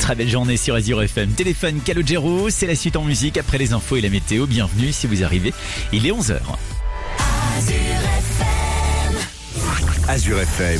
Très belle journée sur Azure FM. Téléphone Calogero, c'est la suite en musique après les infos et la météo. Bienvenue si vous arrivez, il est 11h. Azure FM.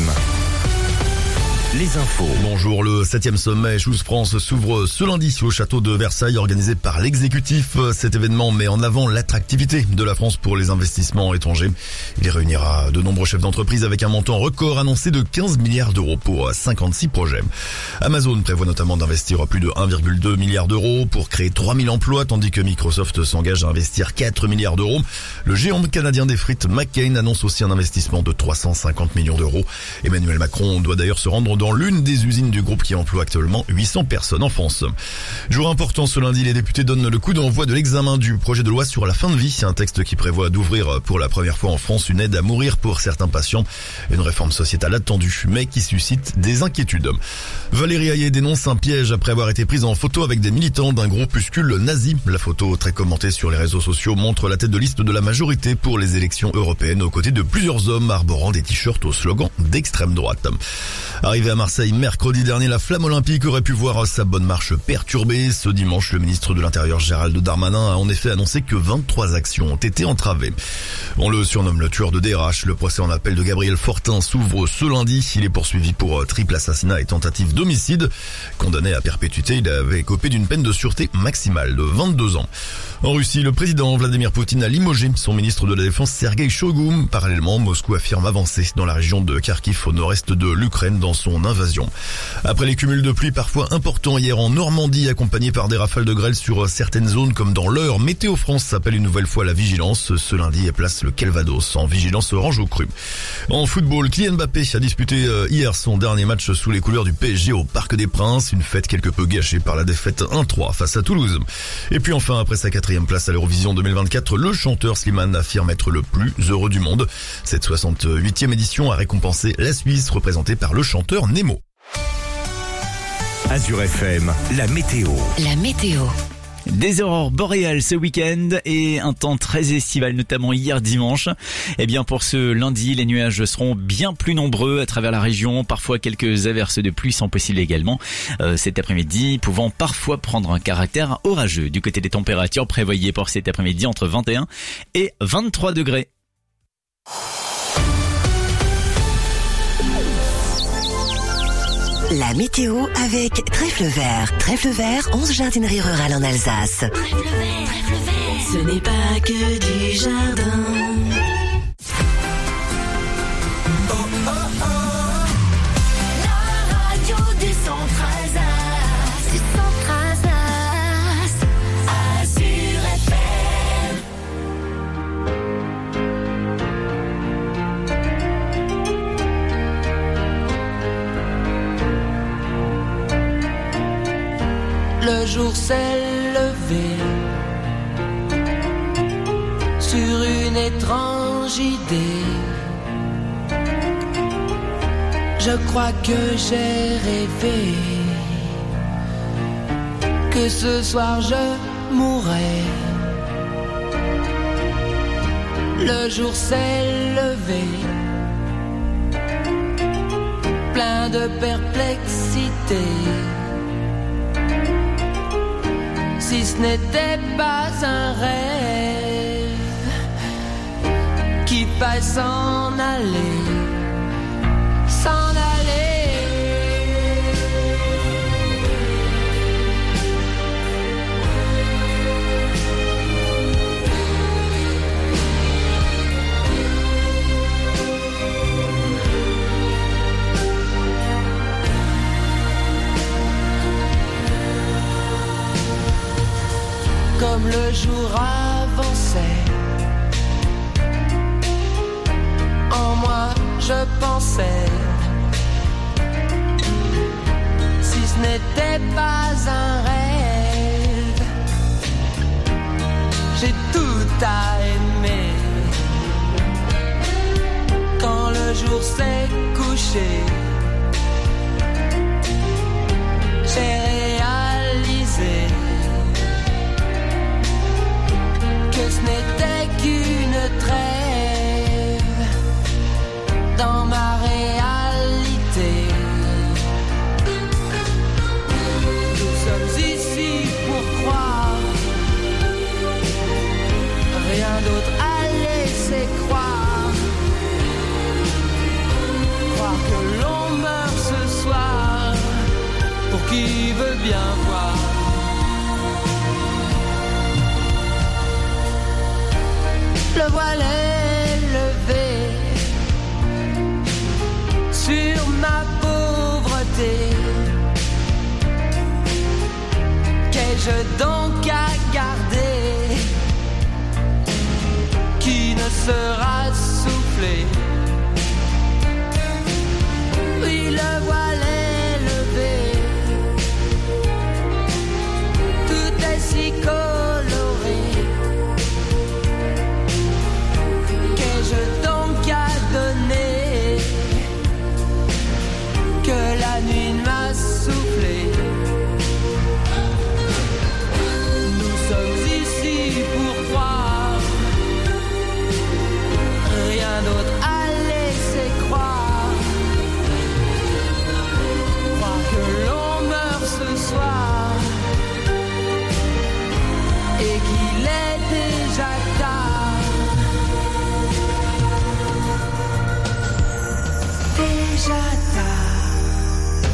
Les infos. Bonjour, le 7e sommet Choose France s'ouvre ce lundi au château de Versailles organisé par l'exécutif. Cet événement met en avant l'attractivité de la France pour les investissements étrangers. Il réunira de nombreux chefs d'entreprise avec un montant record annoncé de 15 milliards d'euros pour 56 projets. Amazon prévoit notamment d'investir plus de 1,2 milliard d'euros pour créer 3000 emplois, tandis que Microsoft s'engage à investir 4 milliards d'euros. Le géant canadien des frites McCain annonce aussi un investissement de 350 millions d'euros. Emmanuel Macron doit d'ailleurs se rendre dans l'une des usines du groupe qui emploie actuellement 800 personnes en France. Jour important ce lundi, les députés donnent le coup d'envoi de l'examen du projet de loi sur la fin de vie, un texte qui prévoit d'ouvrir pour la première fois en France une aide à mourir pour certains patients. Une réforme sociétale attendue, mais qui suscite des inquiétudes. Valérie Hayé dénonce un piège après avoir été prise en photo avec des militants d'un groupuscule nazi. La photo, très commentée sur les réseaux sociaux, montre la tête de liste de la majorité pour les élections européennes aux côtés de plusieurs hommes arborant des t-shirts au slogan d'extrême droite. Arrivé à Marseille mercredi dernier, la flamme olympique aurait pu voir sa bonne marche perturbée. Ce dimanche, le ministre de l'Intérieur Gérald Darmanin a en effet annoncé que 23 actions ont été entravées. On le surnomme le tueur de DRH. Le procès en appel de Gabriel Fortin s'ouvre ce lundi. Il est poursuivi pour triple assassinat et tentative d'homicide. Condamné à perpétuité, il avait écopé d'une peine de sûreté maximale de 22 ans. En Russie, le président Vladimir Poutine a limogé son ministre de la Défense Sergueï Shoigu. Parallèlement, Moscou affirme avancer dans la région de Kharkiv au nord-est de l'Ukraine dans son invasion. Après les cumuls de pluie parfois importants hier en Normandie, accompagnés par des rafales de grêle sur certaines zones comme dans l'Eure, Météo France appelle une nouvelle fois la vigilance ce lundi et place le Calvados en vigilance orange au cru. En football, Kylian Mbappé a disputé hier son dernier match sous les couleurs du PSG au Parc des Princes, une fête quelque peu gâchée par la défaite 1-3 face à Toulouse. Et puis enfin, après sa 4e place à l'Eurovision 2024, le chanteur Slimane affirme être le plus heureux du monde. Cette 68e édition a récompensé la Suisse représentée par le chanteur Nemo. Azure FM, la météo. La météo. Des aurores boréales ce week-end et un temps très estival, notamment hier dimanche. Eh bien, pour ce lundi, les nuages seront bien plus nombreux à travers la région. Parfois, quelques averses de pluie sont possibles également. Cet après-midi, pouvant parfois prendre un caractère orageux. Du côté des températures, prévoyez pour cet après-midi entre 21 et 23 degrés. La météo avec Trèfle Vert. Trèfle Vert, 11 jardineries rurales en Alsace. Trèfle Vert, ce n'est pas que du jardin. La radio du centre Alsace. Du centre Alsace. Azure FM. Le jour s'est levé sur une étrange idée. Je crois que j'ai rêvé que ce soir je mourrais. Le jour s'est levé plein de perplexité. Si ce n'était pas un rêve qui faille s'en aller, s'en aller. Comme le jour avançait, en moi je pensais, si ce n'était pas un rêve, j'ai tout à aimer. Quand le jour s'est couché, j'ai réalisé que ce n'était qu'une trêve dans ma réalité. pour qui veut bien voir. Le voile est levé sur ma pauvreté. Qu'ai-je donc à garder qui ne sera soufflé? Oui, le voile est levé, tout est si coloré. Qu'ai-je donc à donner que la nuit m'a soufflé? Nous sommes ici pour croire, rien d'autre à laisser croire. Croire que l'on meurt ce soir et qu'il est déjà tard. Déjà tard,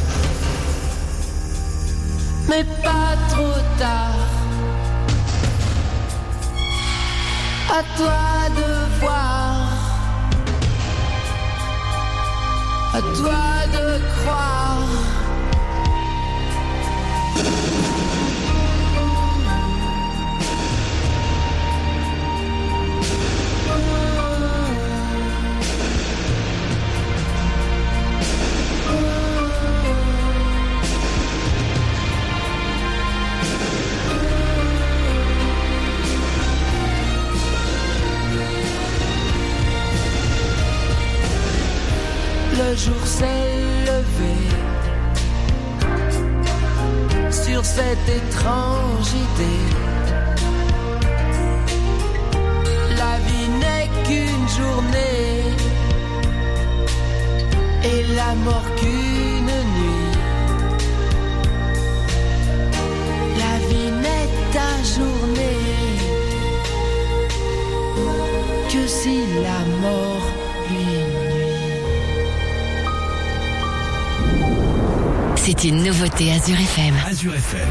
mais pas trop tard. À toi de voir, à toi de croire. Le jour s'est levé sur cette étrange idée. La vie n'est qu'une journée et la mort qu'une nuit. La vie n'est ajournée que si la mort lui nuit. C'est une nouveauté Azure FM. Azure FM.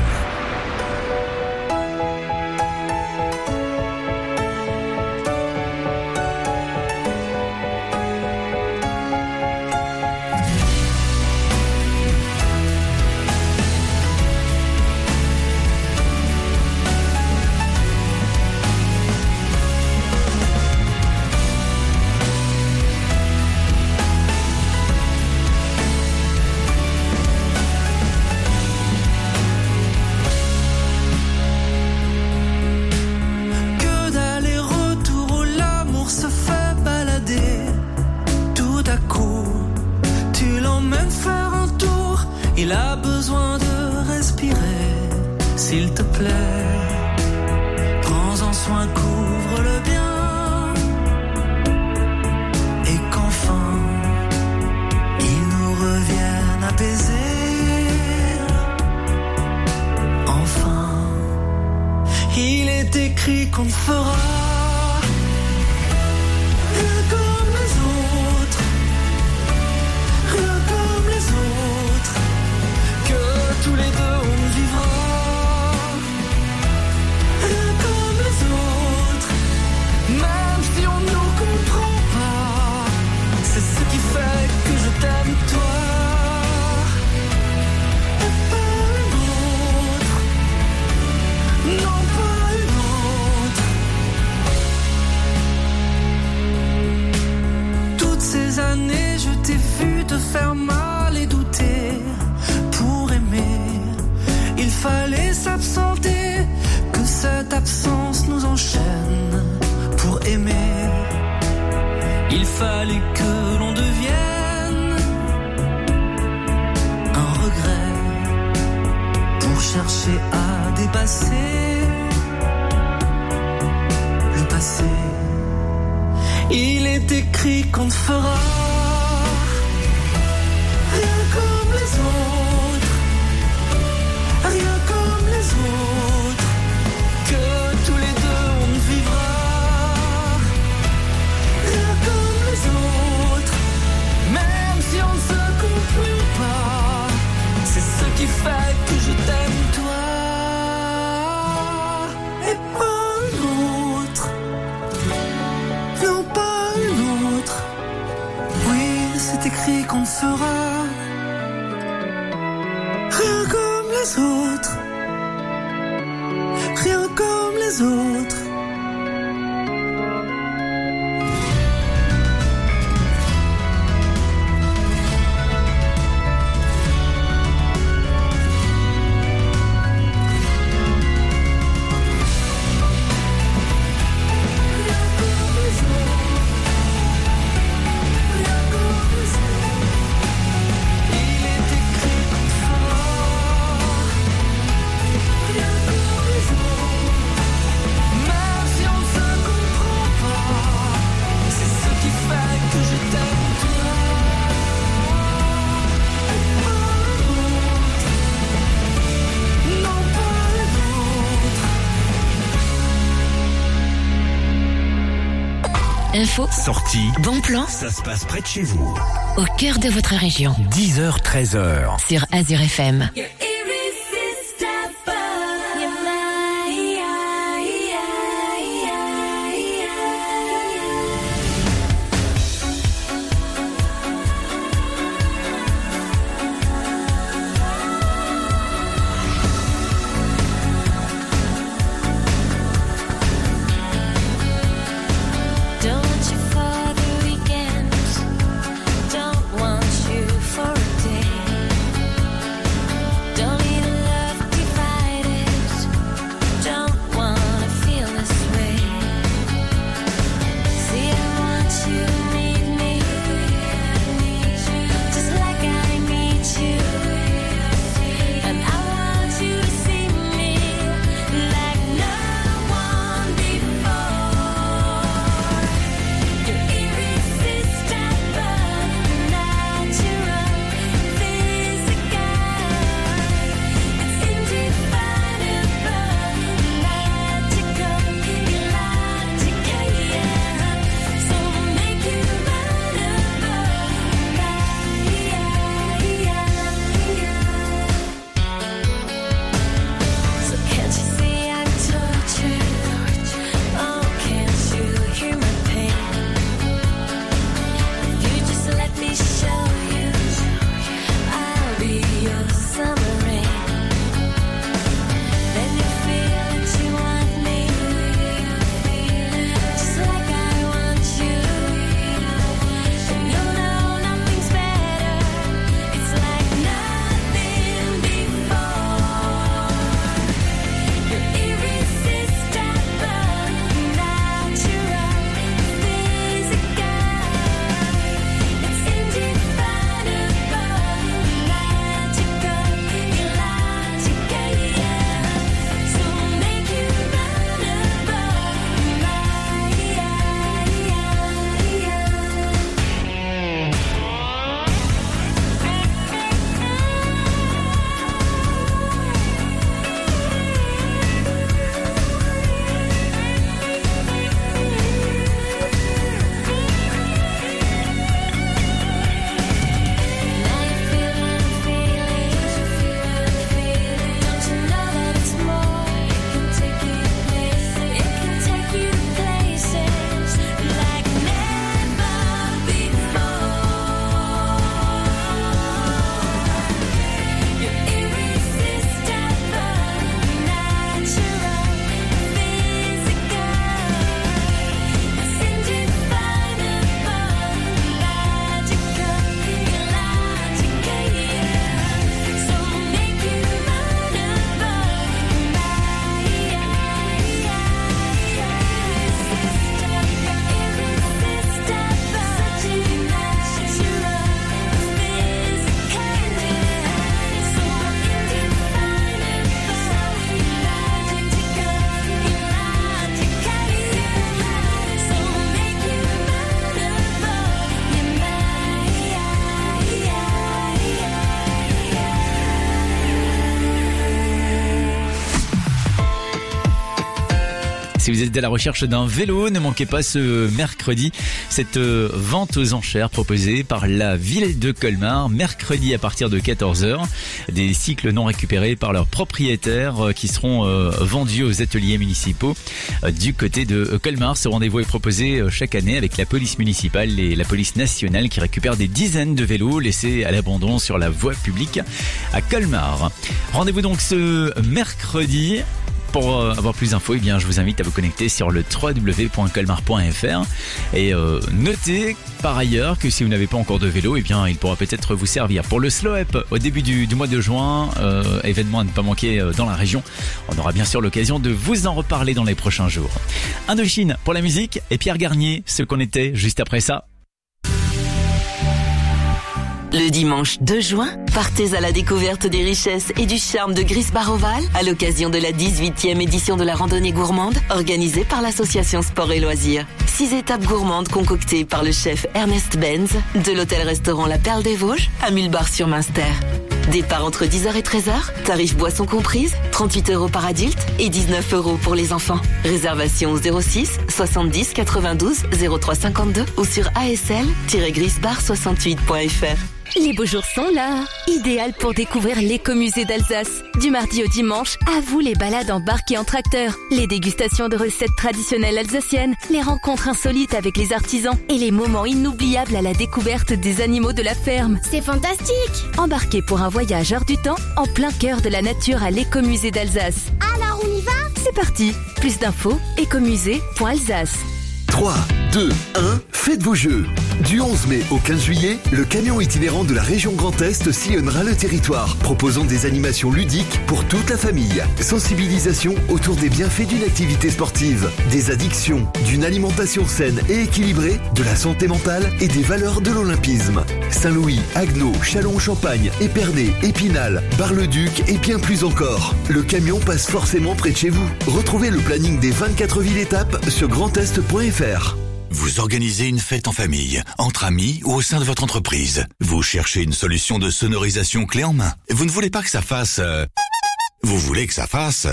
Il a besoin de respirer, s'il te plaît. Prends-en soin, couvre-le bien. Et qu'enfin, il nous revienne apaisé. Enfin, il est écrit qu'on ne fera rien comme les autres. Rien comme les autres. Tous les deux on vivra rien comme les autres. Même si on nous comprend pas, c'est ce qui fait que je t'aime toi. Et pas une autre, non pas une autre. Toutes ces années je t'ai vu te faire mal et douter. Pour aimer, il fallait s'absenter, que cette absence nous enchaîne. Pour aimer, il fallait que l'on devienne un regret pour chercher à dépasser le passé. Il est écrit qu'on ne fera rien comme les autres. Rien comme les autres, que tous les deux on vivra rien comme les autres. Même si on ne se comprend pas, c'est ce qui fait que je t'aime toi et pas une autre. Non, pas une autre. Oui, c'est écrit qu'on ne fera rien comme les autres. Rien comme les autres. Info, Sortie, bon plan, ça se passe près de chez vous. au cœur de votre région. 10h, 13h. Sur Azure FM. Don't you for the weekend, don't want you for a day. Don't Si vous êtes à la recherche d'un vélo, ne manquez pas ce mercredi cette vente aux enchères proposée par la ville de Colmar. Mercredi à partir de 14h, des cycles non récupérés par leurs propriétaires qui seront vendus aux ateliers municipaux du côté de Colmar. Ce rendez-vous est proposé chaque année avec la police municipale et la police nationale qui récupèrent des dizaines de vélos laissés à l'abandon sur la voie publique à Colmar. Rendez-vous donc ce mercredi. Pour avoir plus d'infos, je vous invite à vous connecter sur le www.colmar.fr et notez par ailleurs que si vous n'avez pas encore de vélo, il pourra peut-être vous servir. Pour le Slow Up au début du mois de juin, événement à ne pas manquer dans la région, on aura bien sûr l'occasion de vous en reparler dans les prochains jours. Indochine pour la musique et Pierre Garnier, ce qu'on était juste après ça. Le dimanche 2 juin, partez à la découverte des richesses et du charme de Grisbar-Oval à l'occasion de la 18e édition de la randonnée gourmande organisée par l'association Sport et Loisirs. 6 étapes gourmandes concoctées par le chef Ernest Benz de l'hôtel-restaurant La Perle des Vosges à Mulbar-sur-Münster. Départ entre 10h et 13h, tarif boissons comprises, 38 € par adulte et 19 € pour les enfants. Réservation au 06 70 92 03 52 ou sur asl-grisbar68.fr. Les beaux jours sont là, idéal pour découvrir l'écomusée d'Alsace. Du mardi au dimanche, à vous les balades en barque et en tracteur, les dégustations de recettes traditionnelles alsaciennes, les rencontres insolites avec les artisans et les moments inoubliables à la découverte des animaux de la ferme. C'est fantastique! Embarquez pour un voyage hors du temps, en plein cœur de la nature à l'écomusée d'Alsace. Alors on y va? C'est parti! Plus d'infos, écomusée.alsace. 3, 2, 1, faites vos jeux. Du 11 mai au 15 juillet, le camion itinérant de la région Grand Est sillonnera le territoire, proposant des animations ludiques pour toute la famille. Sensibilisation autour des bienfaits d'une activité sportive, des addictions, d'une alimentation saine et équilibrée, de la santé mentale et des valeurs de l'olympisme. Saint-Louis, Agneau, Châlons-en-Champagne, Épernay, Épinal, Bar-le-Duc et bien plus encore. Le camion passe forcément près de chez vous. Retrouvez le planning des 24 villes étapes sur grandest.fr. Vous organisez une fête en famille, entre amis ou au sein de votre entreprise. Vous cherchez une solution de sonorisation clé en main. Vous ne voulez pas que ça fasse... Vous voulez que ça fasse...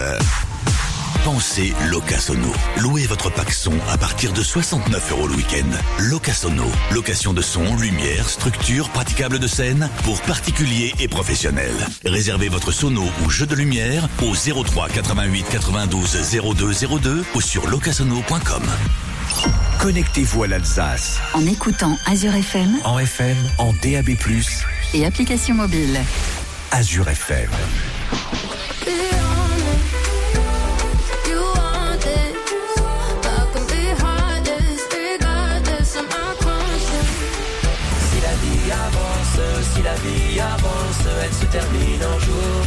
Pensez Locasono. Louez votre pack son à partir de 69 € le week-end. Locasono. Location de son, lumière, structure, praticable de scène pour particuliers et professionnels. Réservez votre sono ou jeu de lumière au 03 88 92 02 02 ou sur locasono.com. Connectez-vous à l'Alsace. En écoutant Azure FM. En FM, en DAB+. Et application mobile. Azure FM. Si la vie avance, elle se termine un jour.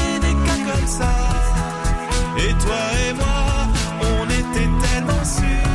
Et toi et moi, on était tellement sûrs.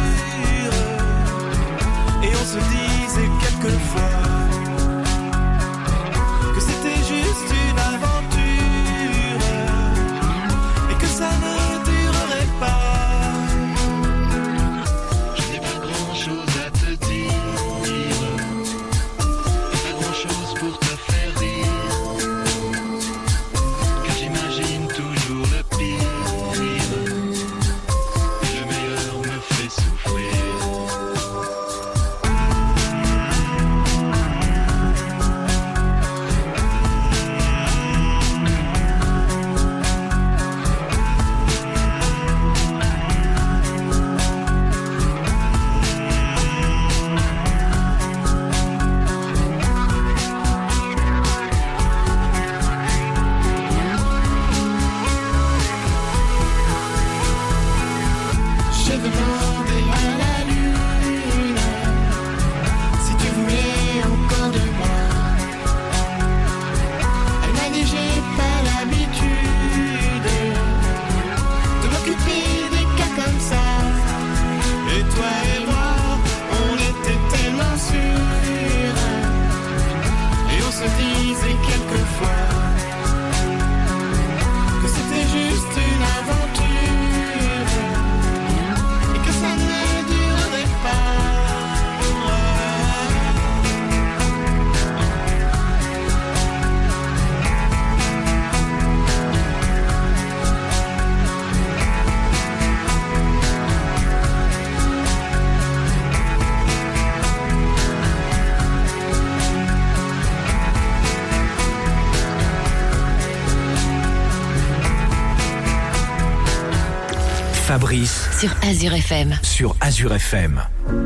Fabrice sur Azure FM. sur Azure FM.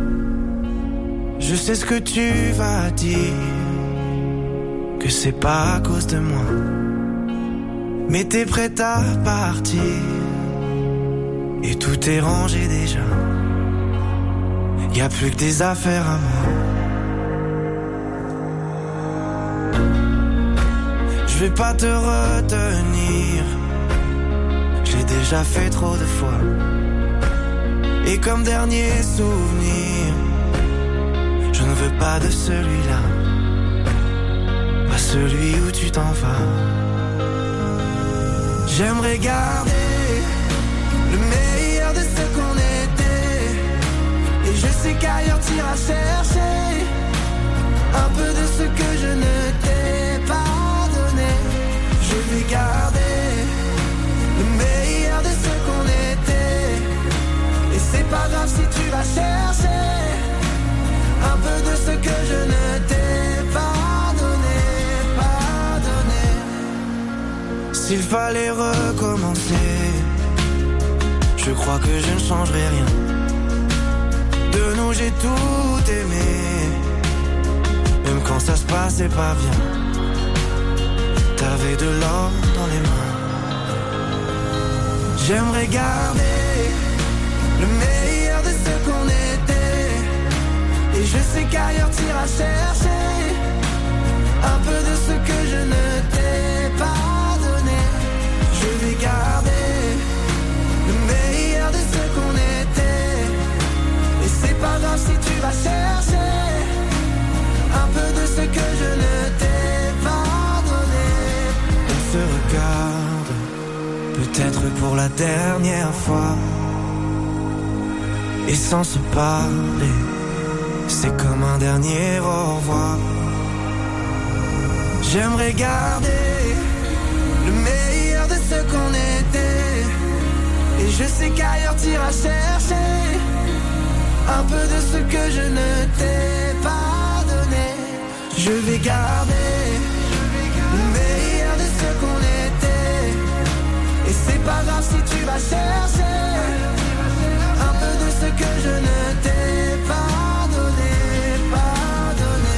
Je sais ce que tu vas dire, que c'est pas à cause de moi, mais t'es prête à partir, et tout est rangé déjà. Y'a plus que des affaires à moi. Je vais pas te retenir, j'ai déjà fait trop de fois. Et comme dernier souvenir, je ne veux pas de celui-là, pas celui où tu t'en vas. J'aimerais garder le meilleur de ce qu'on était, et je sais qu'ailleurs t'iras chercher un peu de ce que je ne t'ai pas donné. Je vais garder le meilleur de ce qu'on était, et c'est pas grave si tu vas chercher un peu de ce que je ne t'ai pas donné, pas donné. S'il fallait recommencer, je crois que je ne changerai rien. De nous j'ai tout aimé, même quand ça se passait pas bien. T'avais de l'or dans les mains. J'aimerais garder le meilleur de ce qu'on était, et je sais qu'ailleurs t'iras chercher un peu de ce que je ne t'ai pas donné. Je vais garder le meilleur de ce qu'on était, et c'est pas grave si tu vas chercher un peu de ce que je ne t'ai pas donné. On se regarde, peut-être pour la dernière fois, et sans se parler, c'est comme un dernier au revoir. J'aimerais garder le meilleur de ce qu'on était, et je sais qu'ailleurs t'iras chercher un peu de ce que je ne t'ai pas donné. Je vais garder le meilleur de ce qu'on était, et c'est pas grave si tu vas chercher un peu de ce que je ne t'ai pas donné, pas donné.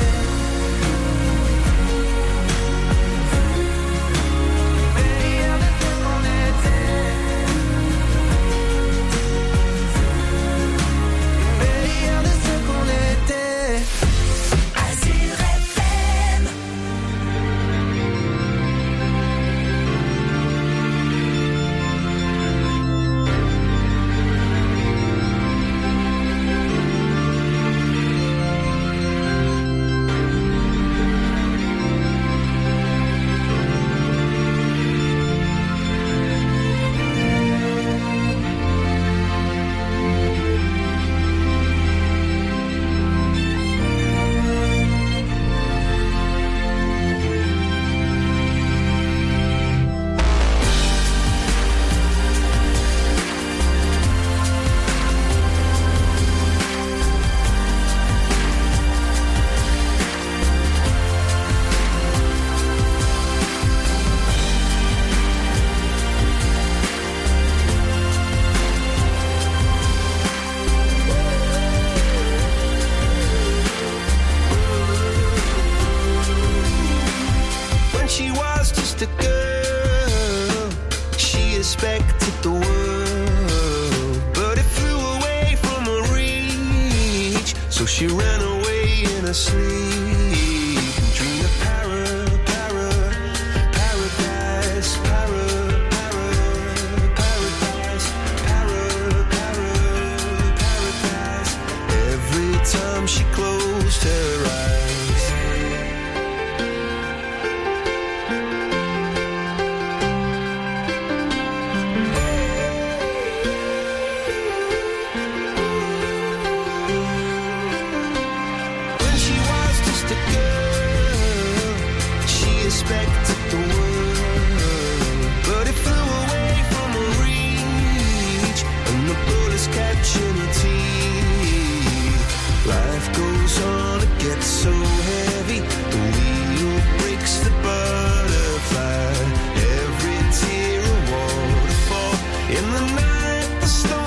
Meilleur de ce qu'on était, meilleur de ce qu'on était. Azure FM. When she was just a girl, she expected the world, but it flew away from her reach, so she ran away in her sleep, dreamed of paradise, paradise, paradise. Every time she closed her eyes, expected the world, but it flew away from her reach, and the bullets catching her teeth. Life goes on, it gets so heavy, the wheel breaks the butterfly. Every tear a waterfall, in the night the storm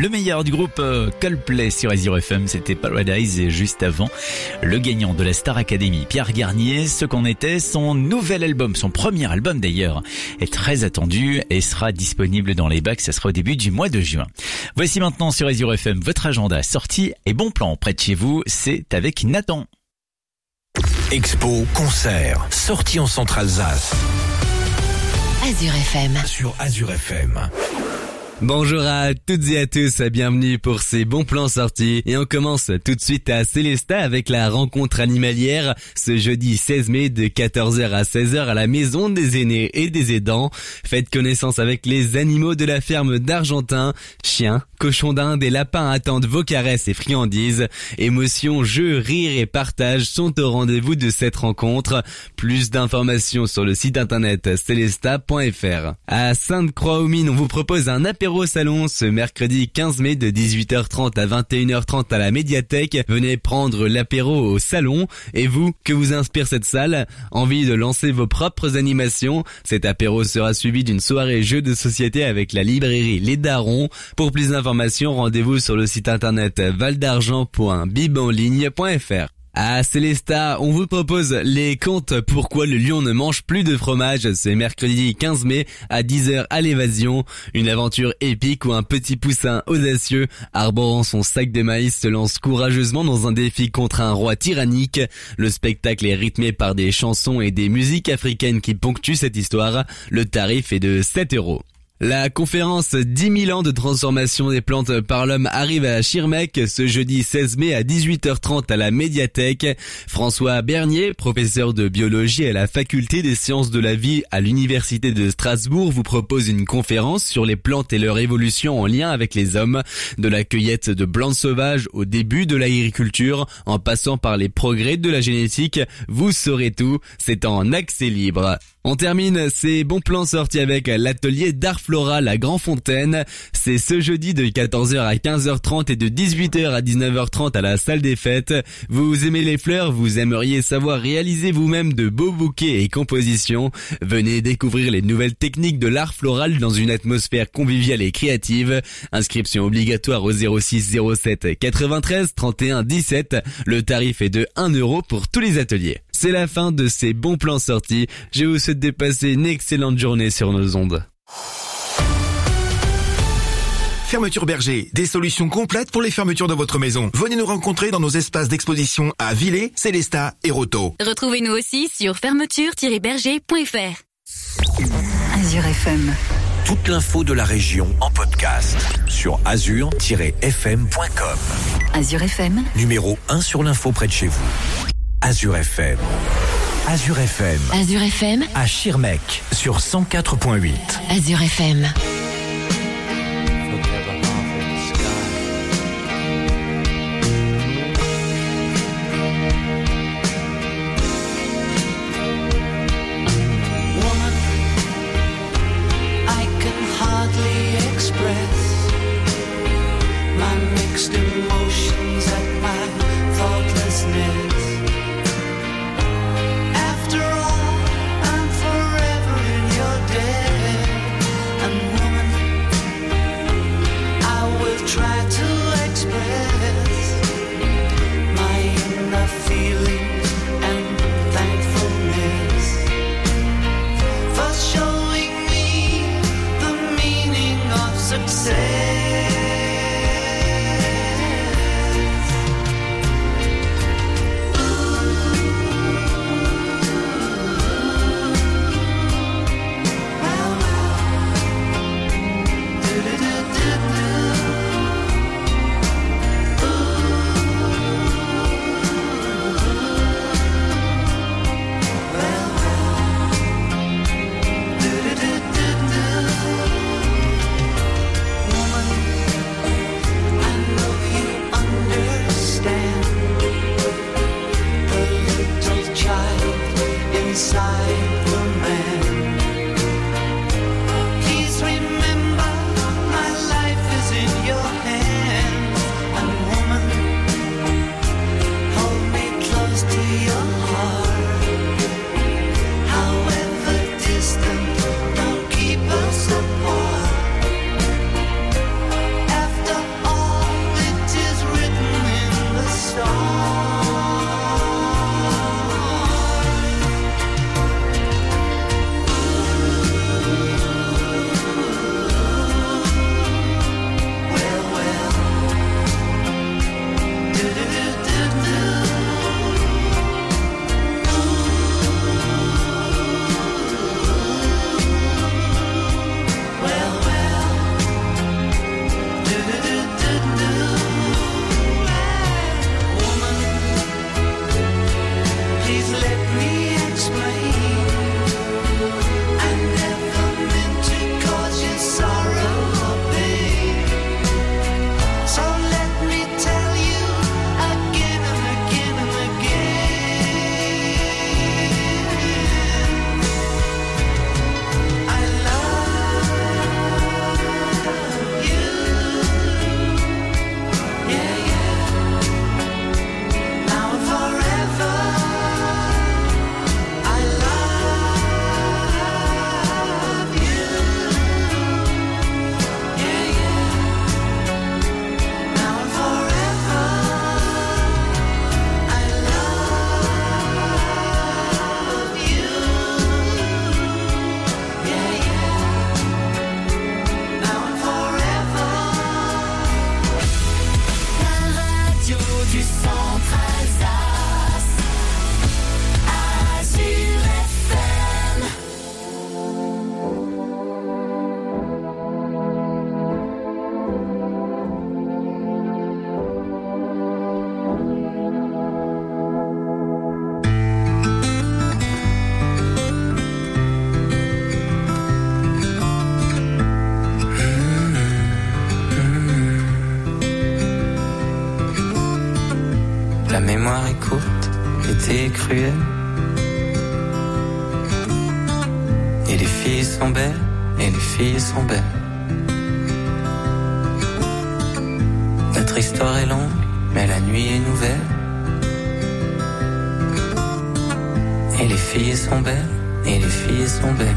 Le meilleur du groupe Coldplay sur Azure FM, c'était Paradise, et juste avant, le gagnant de la Star Academy, Pierre Garnier, ce qu'on était, son nouvel album, son premier album d'ailleurs, est très attendu et sera disponible dans les bacs, ça sera au début du mois de juin. Voici maintenant sur Azure FM votre agenda sortie et bon plan près de chez vous, c'est avec Nathan. Expo, concert, sortie en Centre-Alsace. Azure FM. Sur Azure FM. Bonjour à toutes et à tous, bienvenue pour ces bons plans sortis. Et on commence tout de suite à Célestat avec la rencontre animalière ce jeudi 16 mai de 14h à 16h à la maison des aînés et des aidants. Faites connaissance avec les animaux de la ferme d'Argentin. Chiens, cochons d'Inde et lapins attendent vos caresses et friandises. Émotions, jeux, rires et partage sont au rendez-vous de cette rencontre. Plus d'informations sur le site internet celesta.fr. À Sainte-Croix-aux-Mines, on vous propose un apéro au salon ce mercredi 15 mai de 18h30 à 21h30 à la médiathèque. Venez prendre l'apéro au salon. Et vous, que vous inspire cette salle? Envie de lancer vos propres animations? Cet apéro sera suivi d'une soirée jeux de société avec la librairie Les Darons. Pour plus d'informations, rendez-vous sur le site internet valdargent.bibenligne.fr. À Célestat, on vous propose les contes Pourquoi le lion ne mange plus de fromage. C'est mercredi 15 mai à 10h à l'Évasion. Une aventure épique où un petit poussin audacieux, arborant son sac de maïs, se lance courageusement dans un défi contre un roi tyrannique. Le spectacle est rythmé par des chansons et des musiques africaines qui ponctuent cette histoire. Le tarif est de 7 €. La conférence 10 000 ans de transformation des plantes par l'homme arrive à Schirmeck ce jeudi 16 mai à 18h30 à la médiathèque. François Bernier, professeur de biologie à la faculté des sciences de la vie à l'université de Strasbourg, vous propose une conférence sur les plantes et leur évolution en lien avec les hommes. De la cueillette de plantes sauvages au début de l'agriculture, en passant par les progrès de la génétique, vous saurez tout. C'est en accès libre. On termine ces bons plans sortis avec l'atelier d'art floral à Grandfontaine. C'est ce jeudi de 14h à 15h30 et de 18h à 19h30 à la salle des fêtes. Vous aimez les fleurs, vous aimeriez savoir réaliser vous-même de beaux bouquets et compositions. Venez découvrir les nouvelles techniques de l'art floral dans une atmosphère conviviale et créative. Inscription obligatoire au 06 07 93 31 17. Le tarif est de 1 € pour tous les ateliers. C'est la fin de ces bons plans sortis. Je vous souhaite de passer une excellente journée sur nos ondes. Fermeture Berger, des solutions complètes pour les fermetures de votre maison. Venez nous rencontrer dans nos espaces d'exposition à Villers, Célestat et Roto. Retrouvez-nous aussi sur fermeture-berger.fr. Azure FM. Toute l'info de la région en podcast sur azure-fm.com. Azure FM. Numéro 1 sur l'info près de chez vous. Azure FM. Azure FM. Azure FM. À Schirmeck sur 104.8. Azure FM. Success. La mémoire est courte, l'été est cruel. Et les filles sont belles, et les filles sont belles. Notre histoire est longue, mais la nuit est nouvelle. Et les filles sont belles, et les filles sont belles.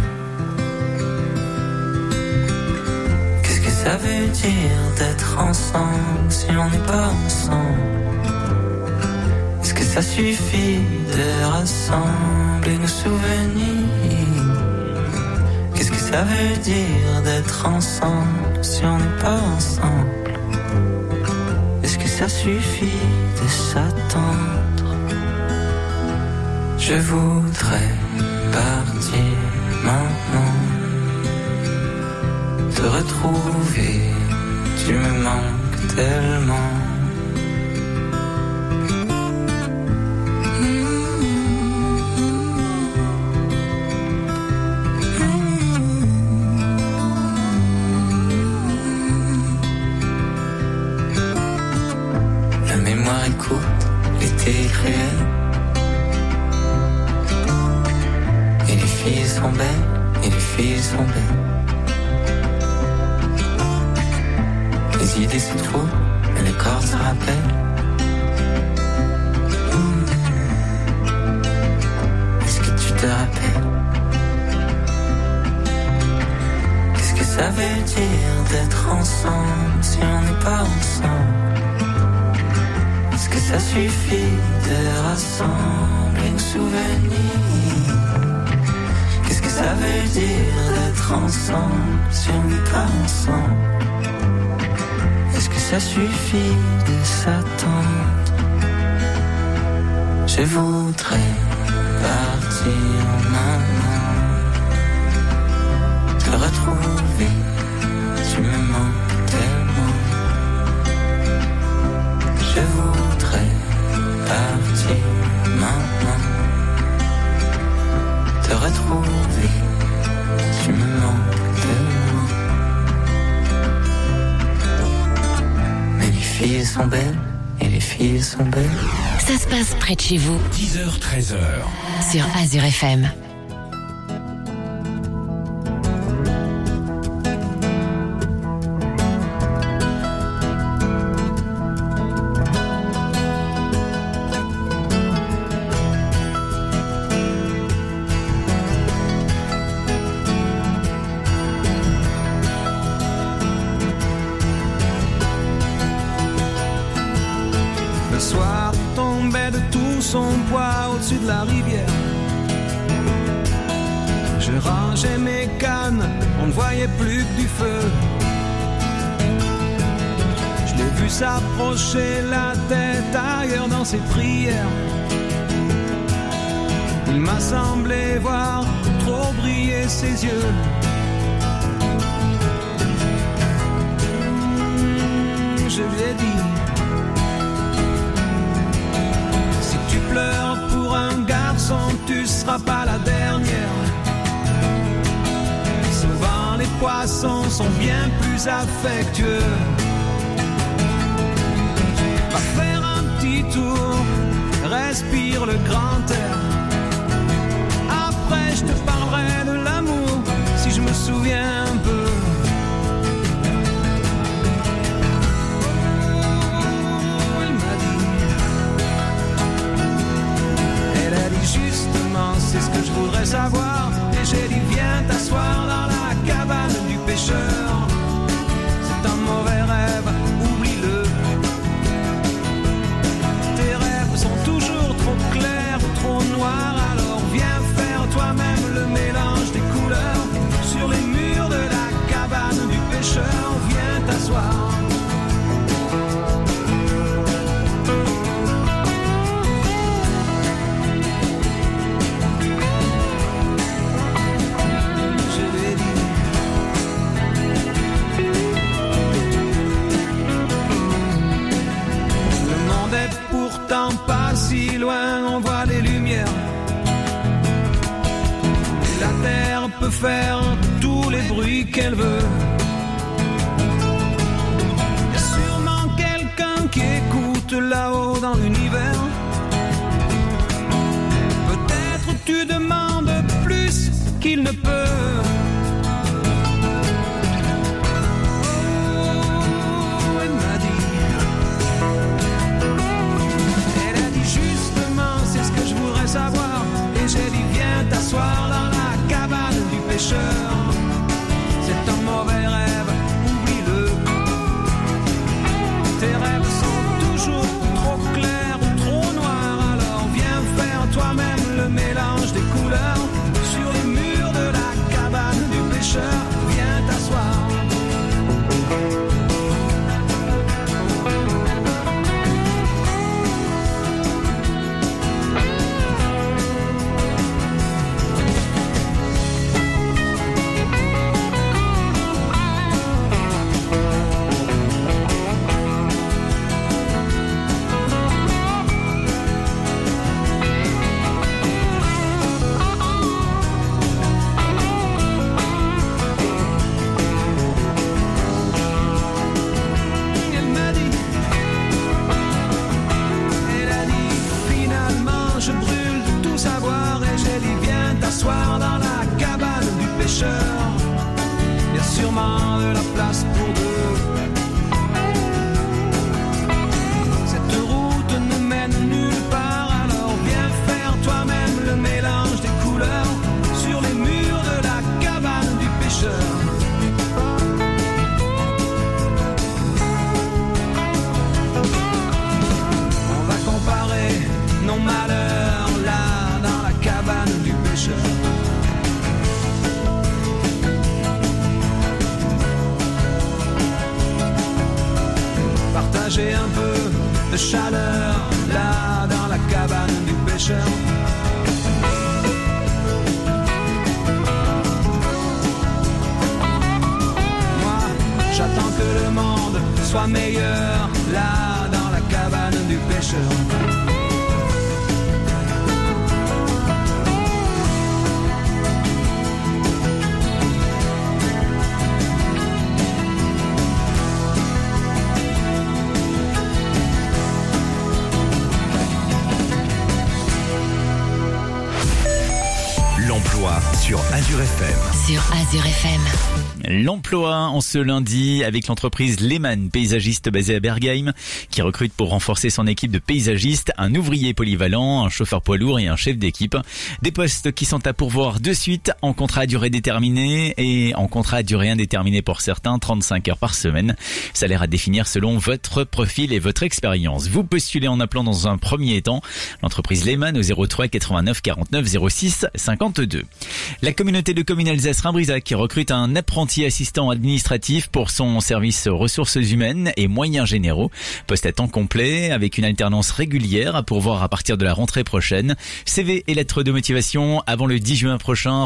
Qu'est-ce que ça veut dire d'être ensemble si on n'est pas ensemble? Est-ce que ça suffit de rassembler nos souvenirs? Qu'est-ce que ça veut dire d'être ensemble si on n'est pas ensemble? Est-ce que ça suffit de s'attendre? Je voudrais partir maintenant, te retrouver, tu me manques tellement. La mémoire est courte, l'été est cruel. Et les filles sont belles, et les filles sont belles. Les idées se trouvent, mais les corps se rappellent. Est-ce que tu te rappelles? Qu'est-ce que ça veut dire d'être ensemble si on n'est pas ensemble? Est-ce que ça suffit de rassembler nos souvenirs? Qu'est-ce que ça veut dire d'être ensemble si on n'est pas ensemble? Est-ce que ça suffit de s'attendre? Je voudrais partir maintenant, te retrouver, tu me manques tellement. Je voudrais partir maintenant, te retrouver, tu me manques tellement. Mais les filles sont belles, et les filles sont belles. Ça se passe près de chez vous. 10h, 13h. Sur Azure FM. Le soir tombait de tout son poids au-dessus de la rivière. Je rangeais mes cannes, on ne voyait plus que du feu. Je l'ai vu s'approcher, la tête ailleurs dans ses prières. Il m'a semblé voir trop briller ses yeux. Je lui ai dit: si tu pleures pour un garçon, tu seras pas la dernière. Souvent les poissons sont bien plus affectueux. Va faire un petit tour, respire le grand air. Après je te parlerai de l'amour, si je me souviens un peu. Justement, c'est ce que je voudrais savoir. Et j'ai dit: viens t'asseoir dans la cabane du pêcheur. C'est un mauvais rêve, oublie-le. Tes rêves sont toujours trop clairs ou trop noirs. Alors viens faire toi-même le mélange des couleurs. Sur les murs de la cabane du pêcheur, viens t'asseoir. Pas si loin, on voit des lumières. Et la terre peut faire tous les bruits qu'elle veut. Y a sûrement quelqu'un qui écoute là-haut dans l'univers. tu demandes plus qu'il ne peut. Savoir. Et j'ai dit viens t'asseoir dans la cabane du pêcheur. C'est un mauvais rêve, oublie-le. Tes rêves sont toujours trop clairs ou trop noirs. Alors viens faire toi-même le mélange des couleurs. Sur les murs de la cabane du pêcheur, viens t'asseoir. Dans la cabane du pêcheur, il y a sûrement de la place pour deux. Cette route ne mène nulle part, alors viens faire toi-même le mélange des couleurs sur les murs de la cabane du pêcheur. On va comparer nos malheurs là dans la cabane du pêcheur. Partager un peu de chaleur là dans la cabane du pêcheur. Moi, j'attends que le monde soit meilleur là dans la cabane du pêcheur. Sur Azure FM. Sur Azure FM. L'emploi en ce lundi avec l'entreprise Lehmann, paysagiste basée à Bergheim, qui recrute pour renforcer son équipe de paysagistes, un ouvrier polyvalent, un chauffeur poids lourd et un chef d'équipe. Des postes qui sont à pourvoir de suite en contrat à durée déterminée et en contrat à durée indéterminée pour certains, 35 heures par semaine. Salaire à définir selon votre profil et votre expérience. Vous postulez en appelant dans un premier temps l'entreprise Lehmann au 03 89 49 06 52. La communauté de communes Alsace-Rhin-Brisac qui recrute un apprenti assistant administratif pour son service ressources humaines et moyens généraux. Poste à temps complet avec une alternance régulière à pourvoir à partir de la rentrée prochaine. CV et lettres de motivation avant le 10 juin prochain.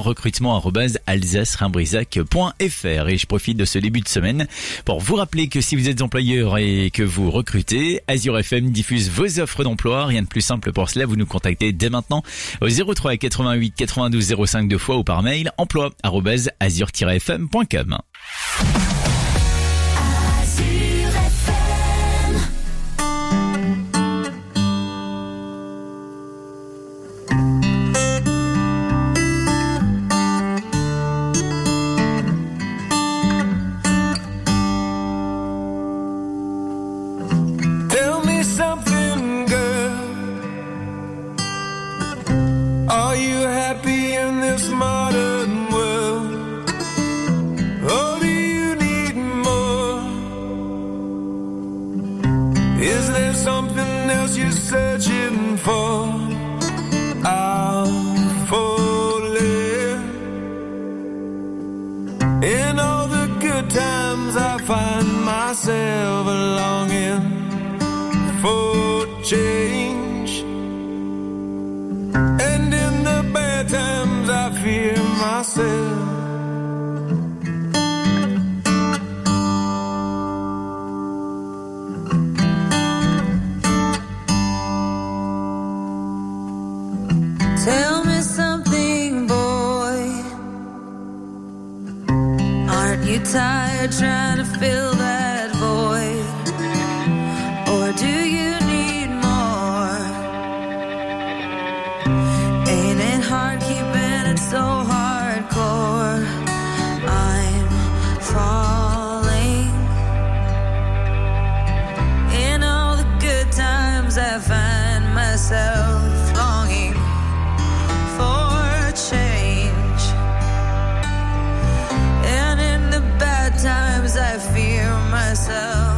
recrutement@alsace-rhin-brisac.fr. Et je profite de ce début de semaine pour vous rappeler que si vous êtes employeur et que vous recrutez, Azure FM diffuse vos offres d'emploi. Rien de plus simple pour cela. Vous nous contactez dès maintenant au 03 88 92 05 deux fois ou par mail emploi@azure-fm.com. Tell me something, girl. Are you happy in this modern world? Or do you need more? Is there something else you're searching for? I'm falling. In all the good times I find myself longing for change. And in the bad times I fear myself. Tell me something, boy. Aren't you tired trying to fill that void? Or do you need more? myself longing for change. And in the bad times I fear myself.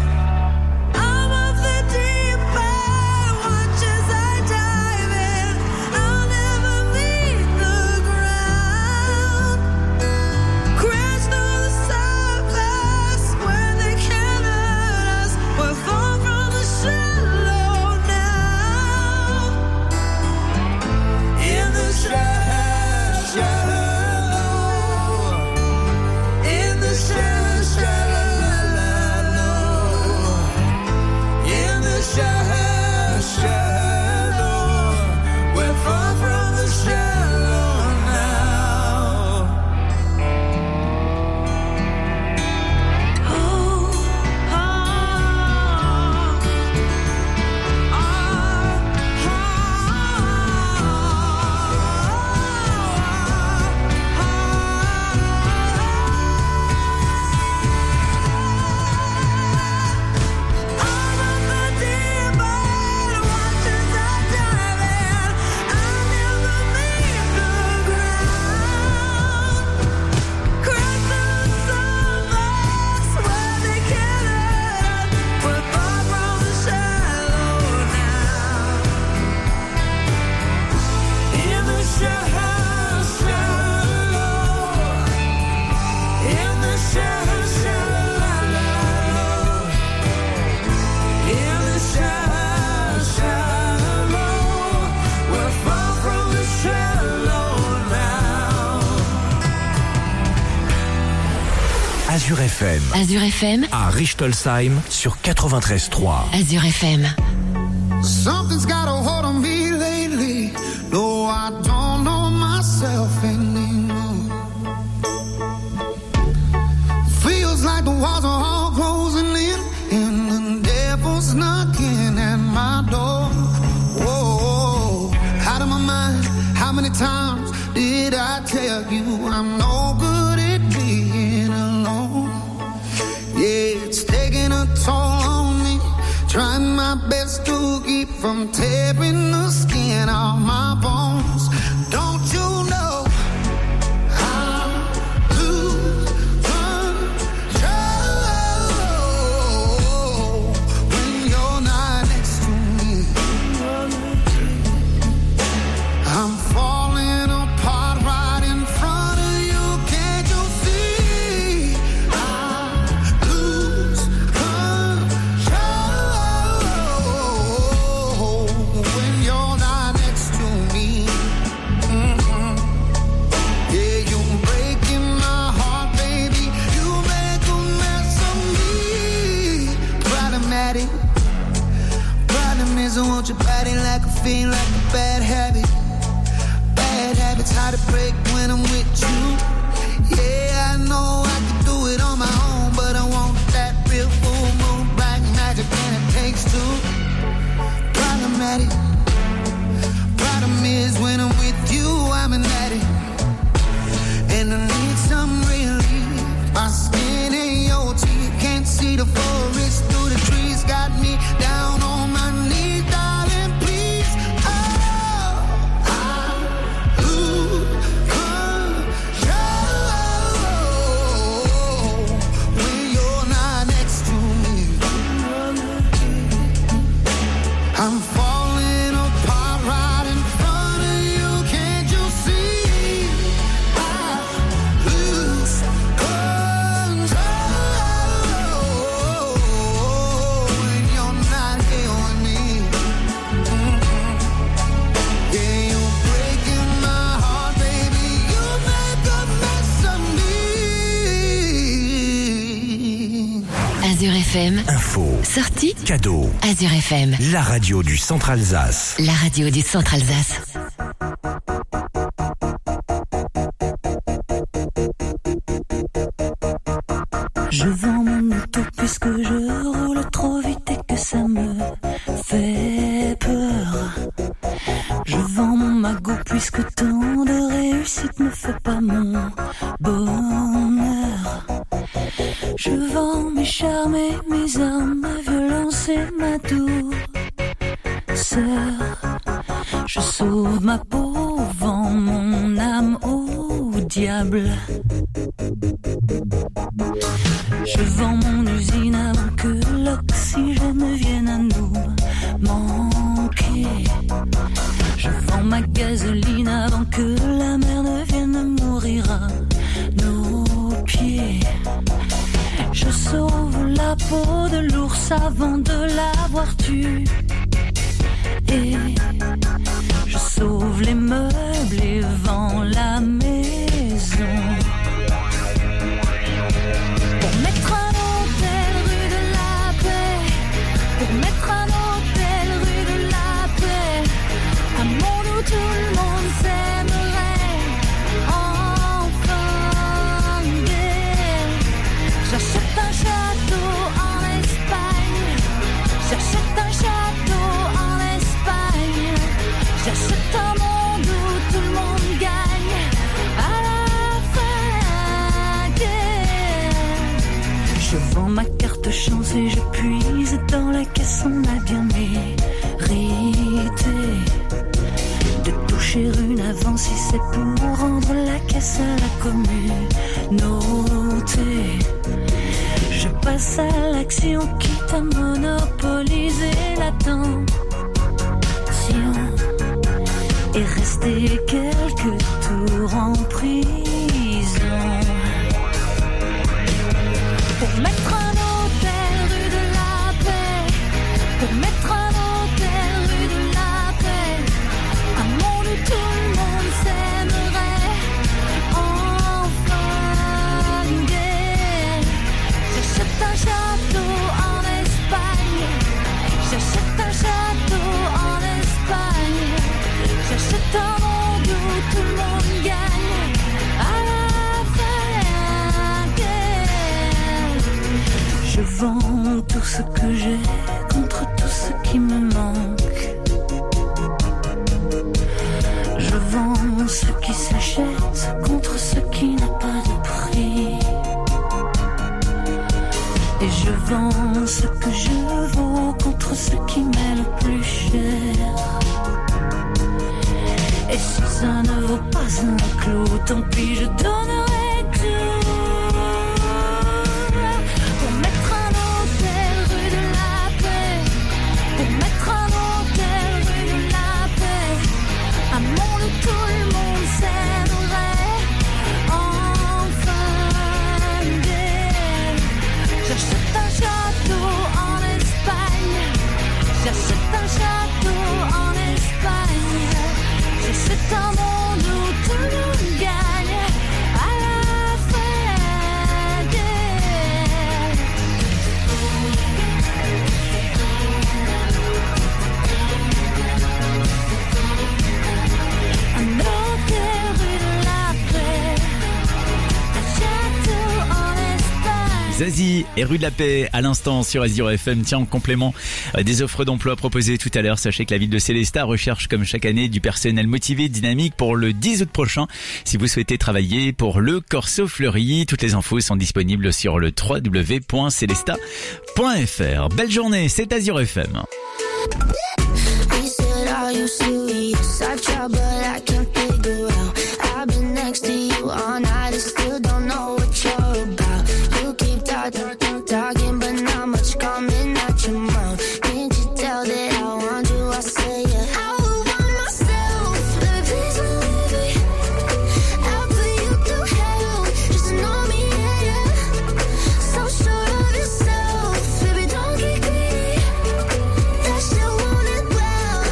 Azure FM. Azure FM. À Richtolsheim sur 93.3. Azure FM. Something's got a hold on me lately. No, I don't know myself anymore. Feels like the walls are all closing in, and the devil's knocking at my door. Whoa, out of my mind. How many times did I tell you I'm no good at being alone? Yeah, it's taking a toll on me. Trying my best to keep from tearing the skin off my bones. Don't you know I lose control when you're not next to me? I'm falling apart right in front of you. Can't you see? I lose control when you're not next to me. Yeah, you're breaking my heart, baby. You make a mess of me. Problematic. Problem is I want your body like a fiend, like a bad habit. Bad habits hard to break when I'm with you. Yeah, I know I can do it on my own, but I want that real full moon, black magic, and it takes two. Problematic. Problem is when I'm with you, I'm an addict, and I need some relief. My skin ain't your teeth, can't see the forest through the trees. Got me down on my knees, darling, please. Oh, I lose control when you're not next to me. I'm falling apart right in front of you. Can't you see? I lose control when you're not here with me. Yeah, you're breaking my heart, baby. You make a mess of me. Azure FM. Info. Sortie. Cadeau. Azure FM. La radio du Centre Alsace. La radio du Centre Alsace. Je vends mon auto puisque je roule trop vite et que ça me fait peur. Je vends mon magot puisque tant de réussite ne fait pas mon bonheur. Je vends mes charmes et mes armes, ma violence et ma douceur. Je sauve ma peau, vends mon âme au diable. Je vends mon usine avant que l'oxygène vienne à nous manquer. Je vends ma gasoline avant que la mer ne vienne mourir à nos pieds. Je sauve la peau de l'ours avant de l'avoir tué. Et je sauve les meubles et vends la maison. Pour mettre un hôtel rue de la Paix, pour mettre un hôtel rue de la Paix, un monde où tout le monde s'aimerait, enfin guerre. J'achète un château en Espagne, j'achète un château en Espagne, j'achète un monde où tout le monde gagne à la fin guerre. Je vends ma carte chance et je puise dans la caisse, on a bien mérité de toucher une avance si c'est pour rendre la caisse à la communauté. Je passe à l'action quitte à monopoliser l'attention et rester quelques tours en prison. Pour mettre un hôtel rue de la Paix, pour mettre un hôtel rue de la Paix, un monde où tout le monde s'aimerait, enfin guerre. J'achète un château en Espagne, j'achète un château en Espagne, j'achète un monde où tout le monde gagne à la fin guerre. Je vends tout ce que j'ai contre tout ce qui me manque. Je vends ce qui s'achète contre ce qui n'a pas de prix. Et je vends ce que je vaux contre ce qui m'est le plus cher. Et si ça ne vaut pas un clou, tant pis, je donnerai tout. Pour mettre un hôtel rue de la Paix, pour mettre un hôtel rue de la Paix, un monde où tout le monde s'aimerait, enfin guerre. J'achète un château en Espagne, j'achète un château en Espagne, j'achète un monde où tout le monde gagne à la fin guerre. Un hôtel rue de la Paix, un château en Espagne. Zazie et rue de la Paix à l'instant sur Azure FM. Tiens, en complément des offres d'emploi proposées tout à l'heure, sachez que la ville de Célestat recherche comme chaque année du personnel motivé, dynamique pour le 10 août prochain. Si vous souhaitez travailler pour le Corso Fleuri, toutes les infos sont disponibles sur le www.celesta.fr. Belle journée, c'est Azure FM. He said, are you serious? I try, but I can't figure out. I've been next to you all night and still don't know what you're about. You keep talking, but not much coming out your mouth. Can't you tell that I want you? I say, yeah. I would want myself. Let me please believe it. I'll put you through hell. Just to know me, yeah, yeah. So sure of yourself. Baby, don't get greedy. That shit won't end well.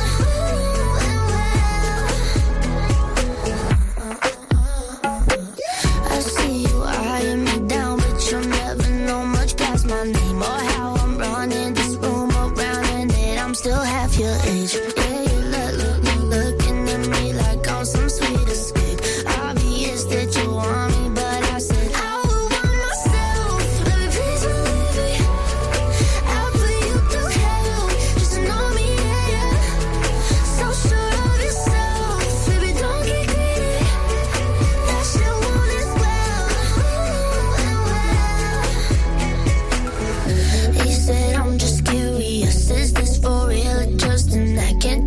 I see you eyeing me down, but you'll never know much past my name or how I'm running this room around, and that I'm still half your age. Yeah, you looking at me like I'm some sweet escape. Obvious that you want me, but I said I would want myself. Let me please believe it. I'll put you through hell just to know me, yeah, yeah. So sure of yourself, baby, don't get greedy. That shit won't end well. He said, I'm just curious, is this for real or just an act? Can't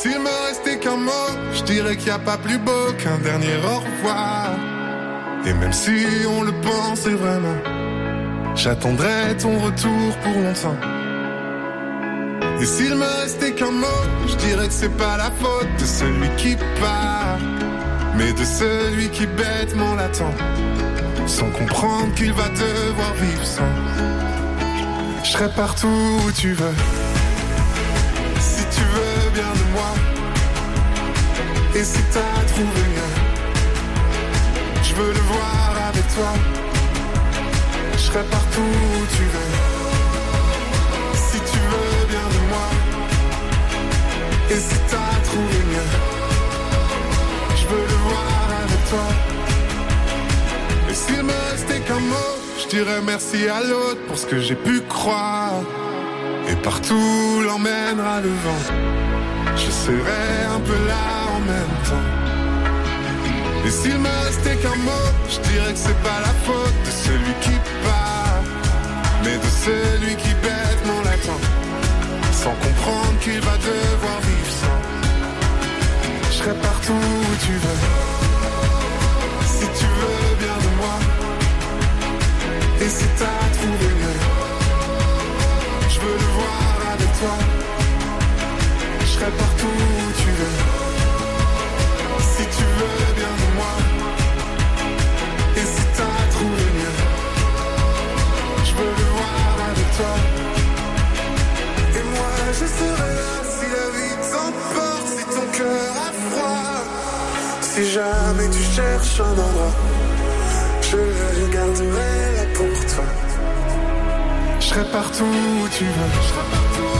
s'il me restait qu'un mot, je dirais qu'il n'y a pas plus beau qu'un dernier au revoir. Et même si on le pensait vraiment, j'attendrai ton retour pour longtemps. Et s'il me restait qu'un mot, je dirais que c'est pas la faute de celui qui part, mais de celui qui bêtement l'attend, sans comprendre qu'il va devoir vivre sans. Je serai partout où tu veux, si tu veux bien de moi. Et si t'as trouvé mieux, je veux le voir avec toi. Je serai partout où tu veux, si tu veux bien de moi. Et si t'as trouvé mieux, je veux le voir avec toi. Et s'il me restait qu'un mot, je dirais merci à l'autre pour ce que j'ai pu croire. Et partout l'emmènera le vent, je serai un peu là en même temps. Et s'il me restait qu'un mot, je dirais que c'est pas la faute de celui qui part, mais de celui qui bêtement l'attend, sans comprendre qu'il va devoir vivre sans. Je serai partout où tu veux, si tu veux bien de moi. Et si t'as trouvé mieux, je veux le voir avec toi. Je serai partout où tu veux, si tu veux bien de moi. Et si t'as trouvé mieux, je veux le voir avec toi. Et moi je serai là si la vie t'emporte, si ton cœur a froid. Si jamais tu cherches un endroit, je le garderai là pour toi. Je serai partout où tu veux, je serai partout.